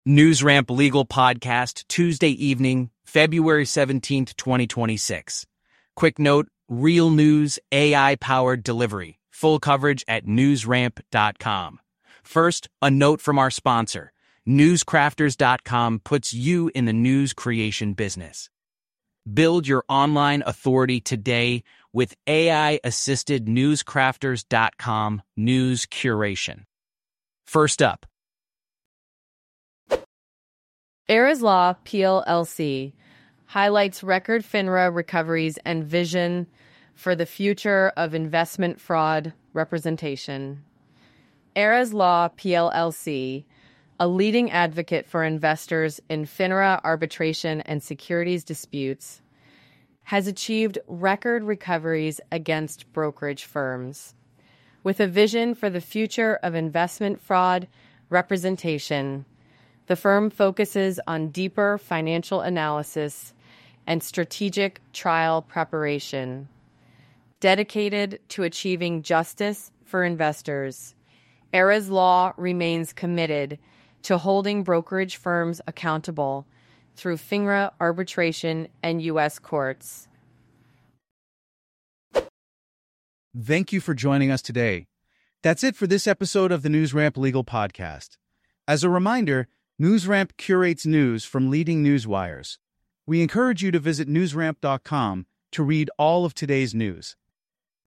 NewsRamp Legal Podcast, Tuesday evening, February 17th, 2026. Quick note, real news, AI-powered delivery. Full coverage at newsramp.com. First, a note from our sponsor. Newscrafters.com puts you in the news creation business. Build your online authority today with AI-assisted Newscrafters.com news curation. First up, Ares Law PLLC highlights record FINRA recoveries and vision for the future of investment fraud representation. Ares Law PLLC, a leading advocate for investors in FINRA arbitration and securities disputes, has achieved record recoveries against brokerage firms. With a vision for the future of investment fraud representation, the firm focuses on deeper financial analysis and strategic trial preparation. Dedicated to achieving justice for investors, Ares Law remains committed to holding brokerage firms accountable through FINRA arbitration and U.S. courts. Thank you for joining us today. That's it for this episode of the NewsRamp Legal Podcast. As a reminder, NewsRamp curates news from leading news wires. We encourage you to visit newsramp.com to read all of today's news.